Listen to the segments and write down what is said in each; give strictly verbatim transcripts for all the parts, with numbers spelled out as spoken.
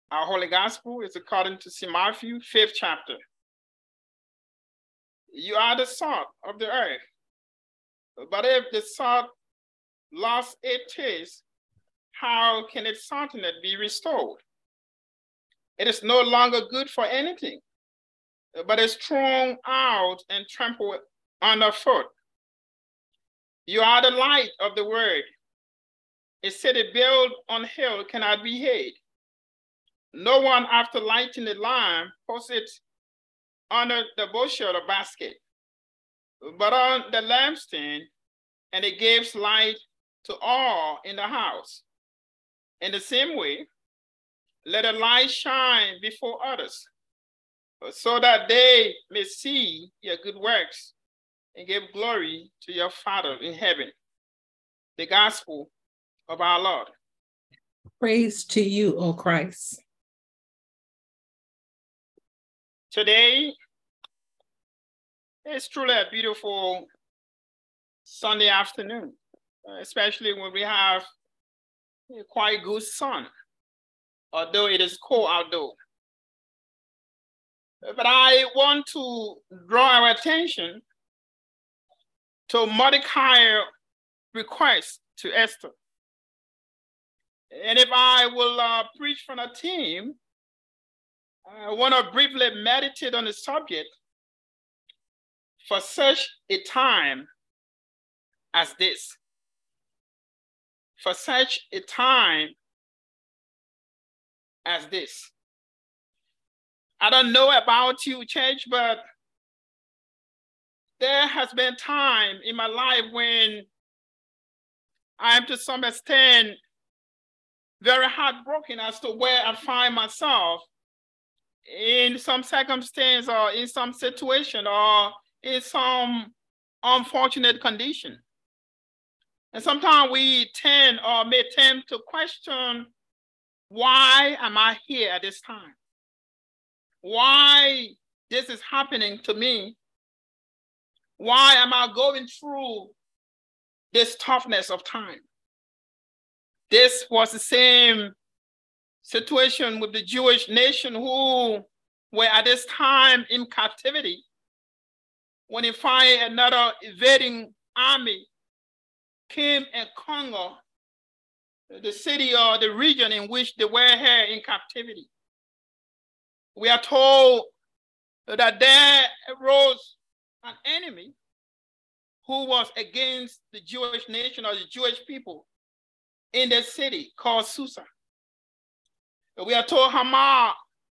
Our Holy Gospel is according to Saint Matthew, fifth chapter. You are the salt of the earth. But if the salt lost its taste, how can its saltiness be restored? It is no longer good for anything, but is thrown out and trampled underfoot. You are the light of the world. A city built on a hill cannot be hid. No one, after lighting the lamp, puts it under the bushel or basket, but on the lampstand, and it gives light to all in the house. In the same way, let a light shine before others, so that they may see your good works and give glory to your Father in heaven. The Gospel of our Lord. Praise to you, O Christ. Today is truly a beautiful Sunday afternoon, especially when we have a quite good sun, although it is cold outdoors. But I want to draw our attention to Mordecai's request to Esther. And if I will uh, preach from a theme, I want to briefly meditate on the subject for such a time as this. For such a time as this. I don't know about you, church, but there has been time in my life when I am to some extent very heartbroken as to where I find myself in some circumstance or in some situation or in some unfortunate condition. And sometimes we tend or may tend to question, why am I here at this time? Why this is happening to me? Why am I going through this toughness of time? This was the same situation with the Jewish nation who were at this time in captivity when they find another invading army came and conquered the city or the region in which they were here in captivity. We are told that there arose an enemy who was against the Jewish nation or the Jewish people in the city called Susa. We are told Haman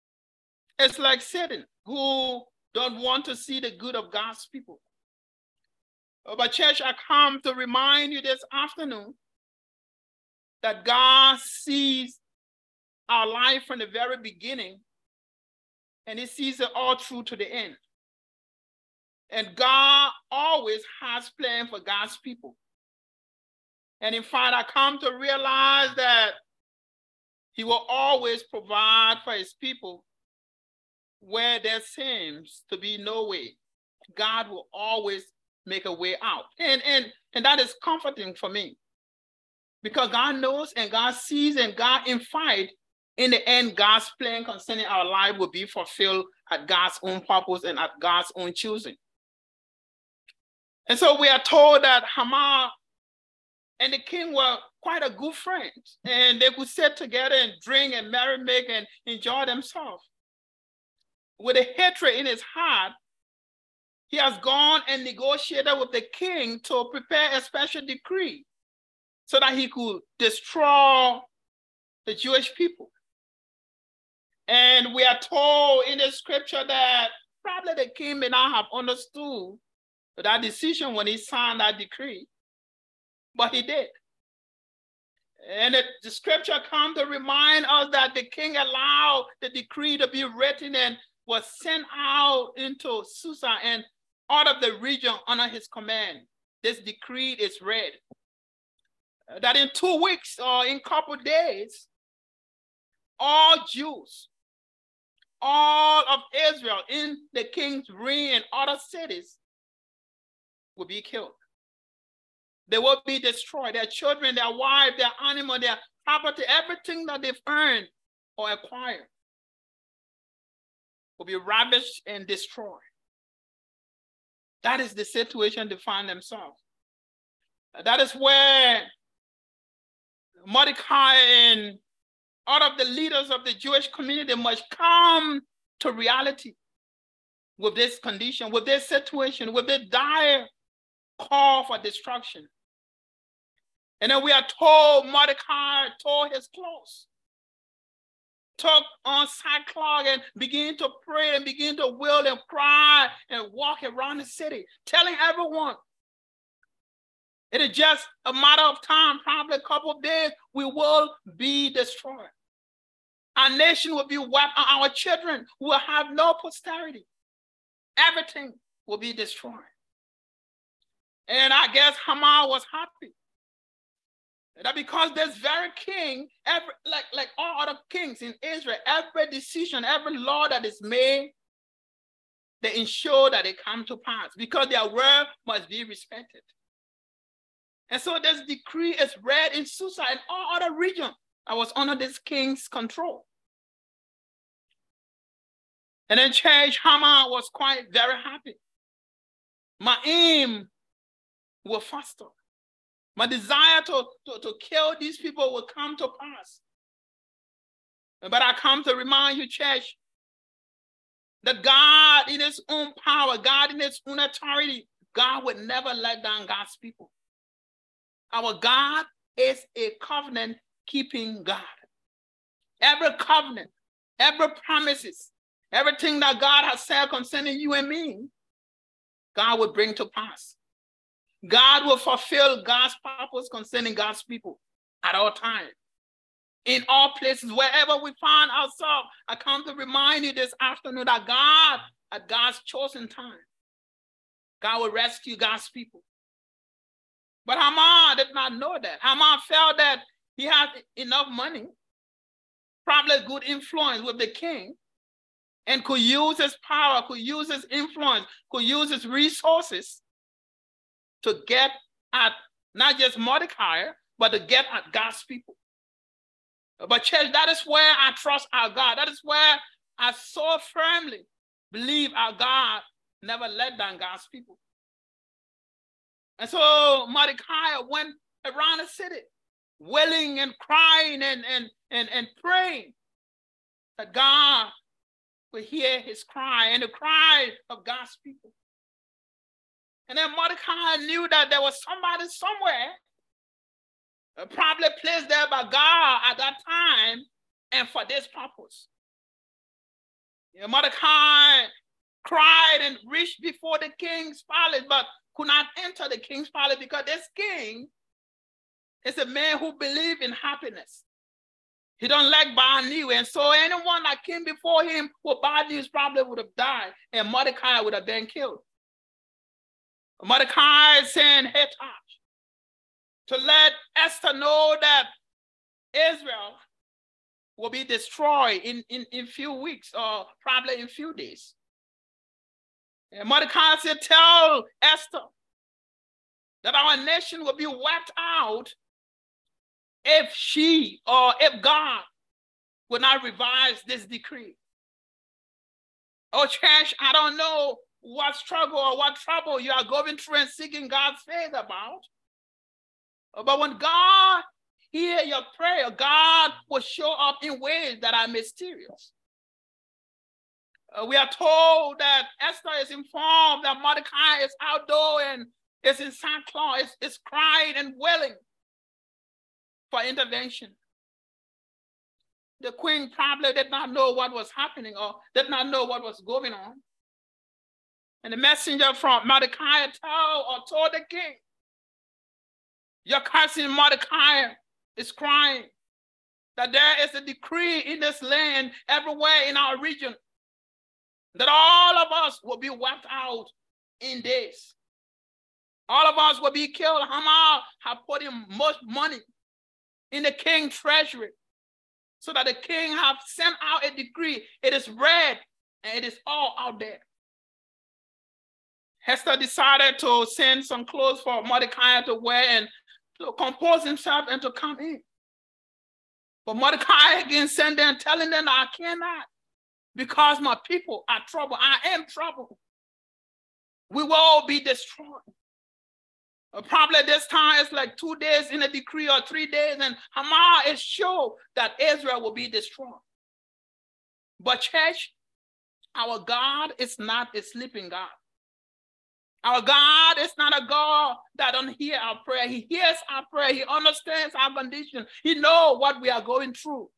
is like Satan, who don't want to see the good of God's people. But church, I come to remind you this afternoon that God sees our life from the very beginning, and he sees it all through to the end. And God always has plans for God's people. And in fact, I come to realize that he will always provide for his people where there seems to be no way. God will always make a way out. And, and, and that is comforting for me, because God knows and God sees and God, in fact, in the end, God's plan concerning our life will be fulfilled at God's own purpose and at God's own choosing. And so we are told that Haman and the king were quite a good friends, and they could sit together and drink and merry make and enjoy themselves. With a hatred in his heart, he has gone and negotiated with the king to prepare a special decree so that he could destroy the Jewish people. And we are told in the scripture that probably the king may not have understood that decision when he signed that decree, but he did. And it, the scripture comes to remind us that the king allowed the decree to be written and was sent out into Susa and out of the region under his command. This decree is read. Uh, that in two weeks or in a couple of days, all Jews, all of Israel in the king's reign and other cities will be killed. They will be destroyed. Their children, their wives, their animal, their property, everything that they've earned or acquire will be ravished and destroyed. That is the situation they find themselves. That is where Mordecai and all of the leaders of the Jewish community must come to reality with this condition, with this situation, with this dire call for destruction. And then we are told Mordecai tore his clothes, took on sackcloth and began to pray and begin to wail and cry and walk around the city, telling everyone, it is just a matter of time, probably a couple of days, we will be destroyed. Our nation will be wiped out. Our children will have no posterity. Everything will be destroyed. And I guess Haman was happy that because this very king, every, like, like all other kings in Israel, every decision, every law that is made, they ensure that they come to pass because their word must be respected. And so this decree is read in Susa and all other regions that was under this king's control. And then church, Haman was quite very happy. My aim will foster. My desire to, to, to kill these people will come to pass. But I come to remind you, church, that God in his own power, God in his own authority, God would never let down God's people. Our God is a covenant-keeping God. Every covenant, every promises, everything that God has said concerning you and me, God will bring to pass. God will fulfill God's purpose concerning God's people at all times. In all places, wherever we find ourselves, I come to remind you this afternoon that God, at God's chosen time, God will rescue God's people. But Haman did not know that. Haman felt that he had enough money, probably good influence with the king, and could use his power, could use his influence, could use his resources to get at not just Mordecai, but to get at God's people. But church, that is where I trust our God. That is where I so firmly believe our God never let down God's people. And so Mordecai went around the city, wailing and crying and, and, and, and praying that God would hear his cry and the cry of God's people. And then Mordecai knew that there was somebody somewhere, probably placed there by God at that time and for this purpose. You know, Mordecai cried and reached before the king's palace, but could not enter the king's palace because this king is a man who believes in happiness. He don't like bad news. And so anyone that came before him with bad news probably would have died and Mordecai would have been killed. Mordecai sent Hathach to let Esther know that Israel will be destroyed in, in, in few weeks or probably in few days. And Mordecai said, tell Esther that our nation will be wiped out if she or if God would not revise this decree. Oh, church, I don't know what struggle or what trouble you are going through and seeking God's face about. But when God hears your prayer, God will show up in ways that are mysterious. Uh, we are told that Esther is informed that Mordecai is outdoor and is in sackcloth, is, is crying and wailing for intervention. The queen probably did not know what was happening or did not know what was going on. And the messenger from Mordecai told or told the king, your cousin Mordecai is crying that there is a decree in this land, everywhere in our region, that all of us will be wiped out in days. All of us will be killed. Haman have put in much money in the king's treasury so that the king have sent out a decree. It is read and it is all out there. Esther decided to send some clothes for Mordecai to wear and to compose himself and to come in. But Mordecai again sent them, telling them, I cannot, because my people are troubled. I am troubled. We will all be destroyed. Uh, probably this time it's like two days in a decree or three days, and Haman is sure that Israel will be destroyed. But church, our God is not a sleeping God. Our God is not a God that don't hear our prayer. He hears our prayer. He understands our condition. He knows what we are going through.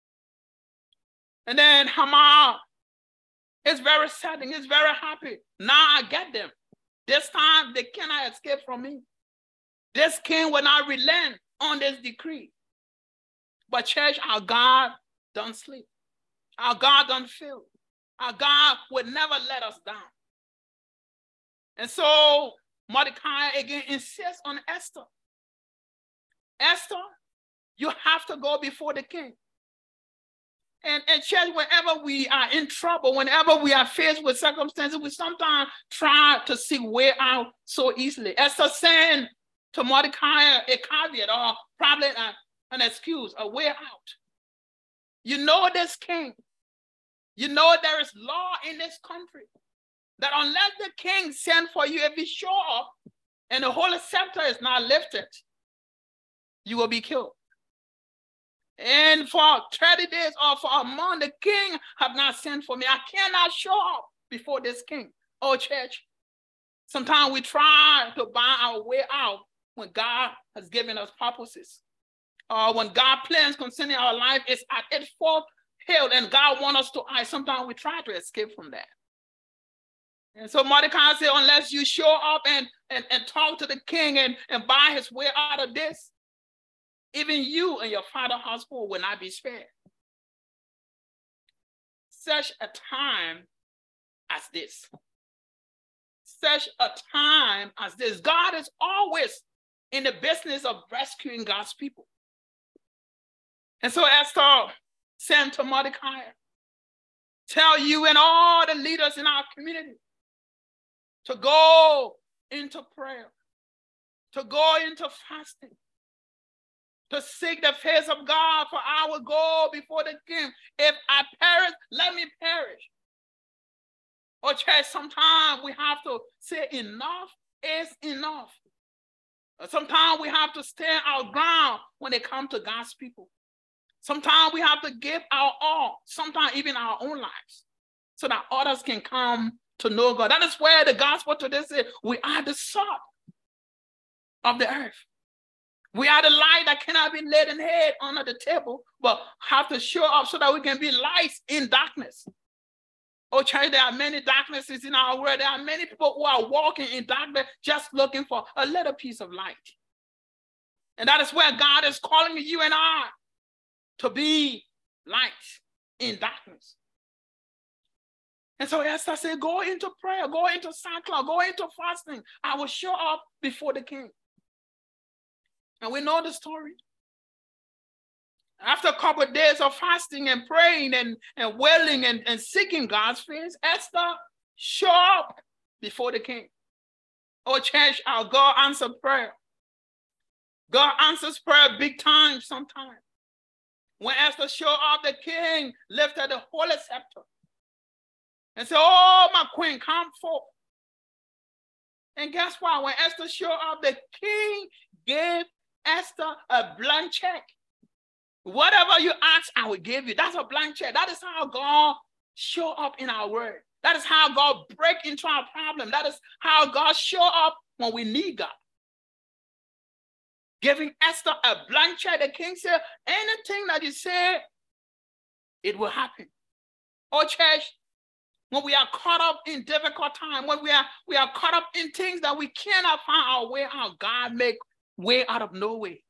And then Haman is very sad. He's very happy. Now I get them. This time they cannot escape from me. This king will not relent on this decree. But church, our God don't sleep. Our God don't fail. Our God will never let us down. And so Mordecai again insists on Esther. Esther, you have to go before the king. And, and church, whenever we are in trouble, whenever we are faced with circumstances, we sometimes try to seek way out so easily. Esther sent to Mordecai a caveat or probably a, an excuse, a way out. You know this king. You know there is law in this country that unless the king send for you, if he show up and the holy scepter is not lifted, you will be killed. And for thirty days or for a month, the king have not sent for me. I cannot show up before this king. Oh, church, sometimes we try to buy our way out when God has given us purposes. Or uh, when God plans concerning our life is at its full hill and God wants us to act, sometimes we try to escape from that. And so Mordecai said, unless you show up and, and, and talk to the king and, and buy his way out of this, even you and your father's household will not be spared. Such a time as this. Such a time as this. God is always in the business of rescuing God's people. And so Esther sent to Mordecai, tell you and all the leaders in our community to go into prayer, to go into fasting, to seek the face of God, for I will go before the king. If I perish, let me perish. Oh, church, sometimes we have to say enough is enough. Sometimes we have to stand our ground when it comes to God's people. Sometimes we have to give our all, sometimes even our own lives, so that others can come to know God. That is where the gospel today says we are the salt of the earth. We are the light that cannot be laid in head under the table, but have to show up so that we can be lights in darkness. Oh, church, there are many darknesses in our world. There are many people who are walking in darkness just looking for a little piece of light. And that is where God is calling you and I to be light in darkness. And so Esther said, go into prayer, go into sackcloth, go into fasting. I will show up before the king. And we know the story. After a couple of days of fasting and praying and, and wailing and, and seeking God's face, Esther showed up before the king. Oh, church, our God answers prayer. God answers prayer big time sometimes. When Esther showed up, the king lifted the holy scepter and said, oh, my queen, come forth. And guess what? When Esther showed up, the king gave Esther a blank check. Whatever you ask, I will give you. That's a blank check. That is how God show up in our world. That is how God break into our problem. That is how God show up when we need God. Giving Esther a blank check, the king said, anything that you say, it will happen. Oh, church, when we are caught up in difficult time, when we are, we are caught up in things that we cannot find our way out, God make way out of no way.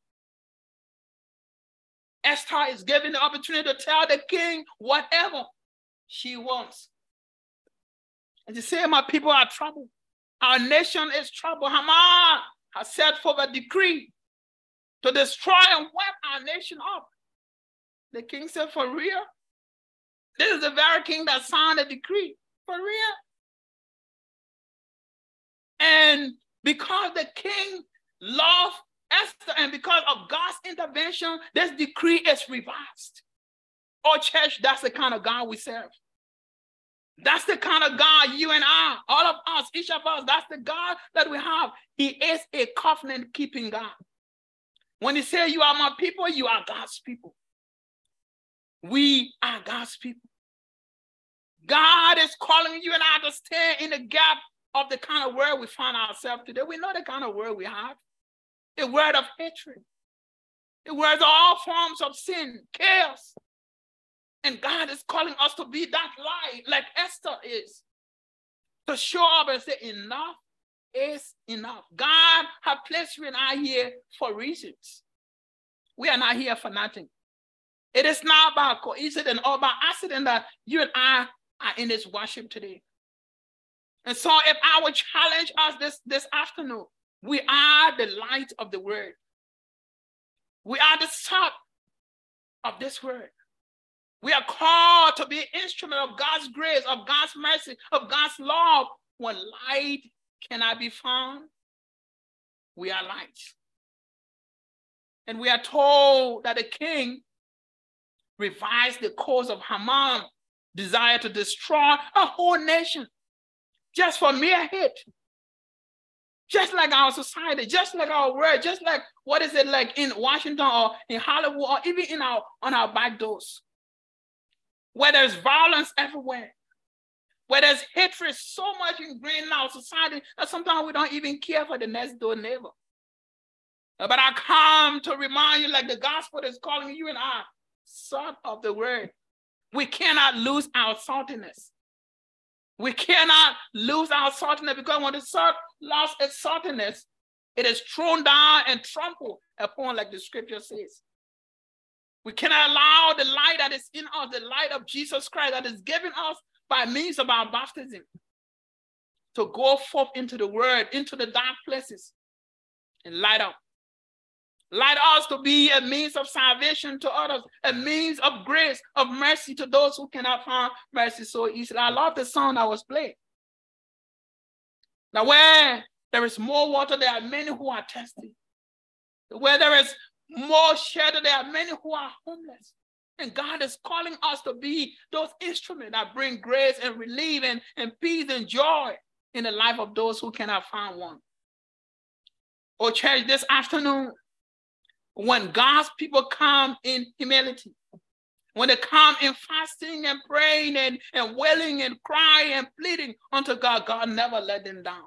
Esther is given the opportunity to tell the king whatever she wants. And she said, my people are troubled. Our nation is troubled. Haman has set forth a decree to destroy and wipe our nation up. The king said, for real? This is the very king that signed the decree. For real? And because the king loved Esther, and because of God's intervention, this decree is reversed. Oh, church, that's the kind of God we serve. That's the kind of God you and I, all of us, each of us, that's the God that we have. He is a covenant-keeping God. When he says, you are my people, you are God's people. We are God's people. God is calling you and I to stand in the gap of the kind of world we find ourselves today. We know the kind of world we have. A word of hatred. A word of all forms of sin, chaos. And God is calling us to be that light like Esther is. To show up and say, enough is enough. God has placed you and I here for reasons. We are not here for nothing. It is not about coincidence or by accident that you and I are in this worship today. And so if I would challenge us this, this afternoon, we are the light of the word. We are the salt of this word. We are called to be an instrument of God's grace, of God's mercy, of God's love. When light cannot be found, we are light. And we are told that the king revised the course of Haman, desire to destroy a whole nation just for mere hate. Just like our society, just like our world, just like what is it like in Washington or in Hollywood or even in our on our back doors, where there's violence everywhere, where there's hatred so much ingrained in our society that sometimes we don't even care for the next door neighbor. But I come to remind you, like the gospel is calling you and I, salt of the word. We cannot lose our saltiness. We cannot lose our saltiness, because when the salt lost its saltiness, it is thrown down and trampled upon, like the scripture says. We cannot allow the light that is in us, the light of Jesus Christ that is given us by means of our baptism, to go forth into the word, into the dark places, and light up. Light us to be a means of salvation to others, a means of grace, of mercy to those who cannot find mercy so easily. I love the song that was played. Now, where there is more water, there are many who are thirsty. Where there is more shelter, there are many who are homeless. And God is calling us to be those instruments that bring grace and relief and, and peace and joy in the life of those who cannot find one. Oh, church, this afternoon, when God's people come in humility, when they come in fasting and praying and, and wailing and crying and pleading unto God, God never let them down.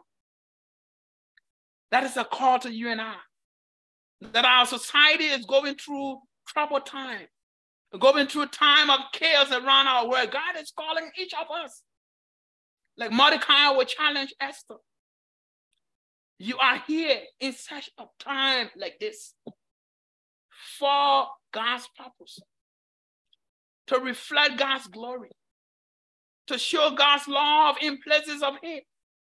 That is a call to you and I. That our society is going through troubled time, going through a time of chaos around our world. God is calling each of us. Like Mordecai will challenge Esther. You are here in such a time like this for God's purpose, to reflect God's glory, to show God's love in places of hate,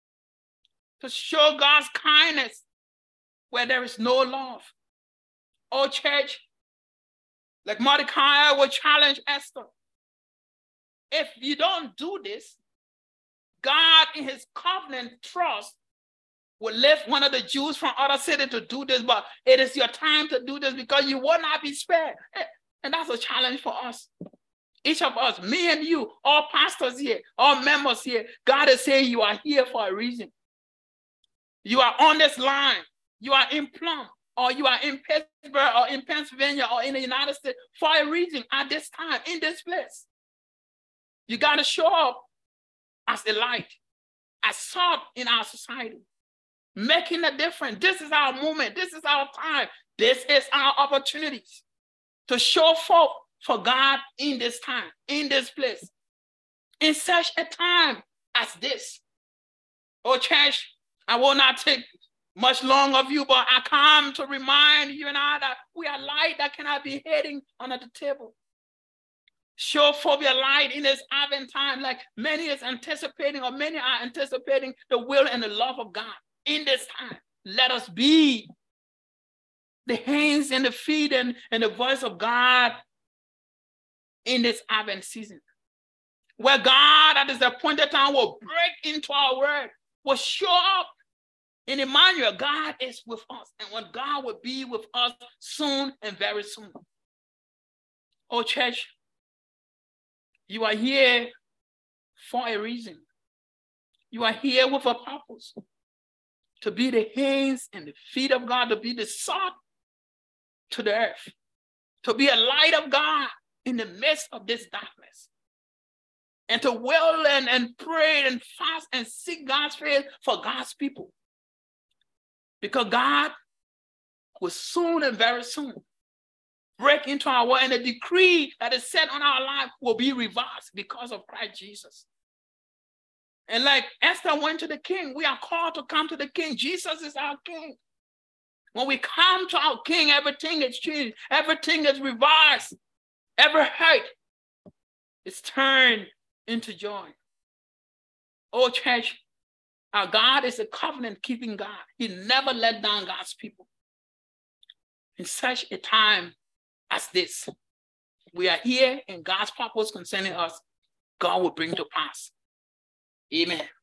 to show God's kindness where there is no love. Oh, church, like Mordecai will challenge Esther. If you don't do this, God in his covenant trust will lift one of the Jews from other city to do this, but it is your time to do this because you will not be spared. And that's a challenge for us. Each of us, me and you, all pastors here, all members here, God is saying you are here for a reason. You are on this line. You are in Plum, or you are in Pittsburgh, or in Pennsylvania, or in the United States for a reason at this time, in this place. You got to show up as a light, as salt in our society, making a difference. This is our moment. This is our time. This is our opportunities to show forth for God in this time, in this place, in such a time as this. Oh, church, I will not take much long of you, but I come to remind you and I that we are light that cannot be hidden under the table. Show forth your light in this Advent time, like many is anticipating, or many are anticipating the will and the love of God in this time. Let us be the hands and the feet and, and the voice of God in this Advent season, where God at this appointed time will break into our word, will show up In Emmanuel, God is with us. And when God will be with us soon and very soon. Oh, church, you are here for a reason. You are here with a purpose. To be the hands and the feet of God, to be the salt to the earth. To be a light of God in the midst of this darkness. And to wail and, and pray and fast and seek God's face for God's people. Because God will soon and very soon break into our world, and the decree that is set on our life will be reversed because of Christ Jesus. And like Esther went to the king, we are called to come to the king. Jesus is our king. When we come to our king, everything is changed. Everything is reversed. Every hurt is turned into joy. Oh, church, our God is a covenant-keeping God. He never let down God's people. In such a time as this, we are here and God's purpose concerning us, God will bring to pass. Amen.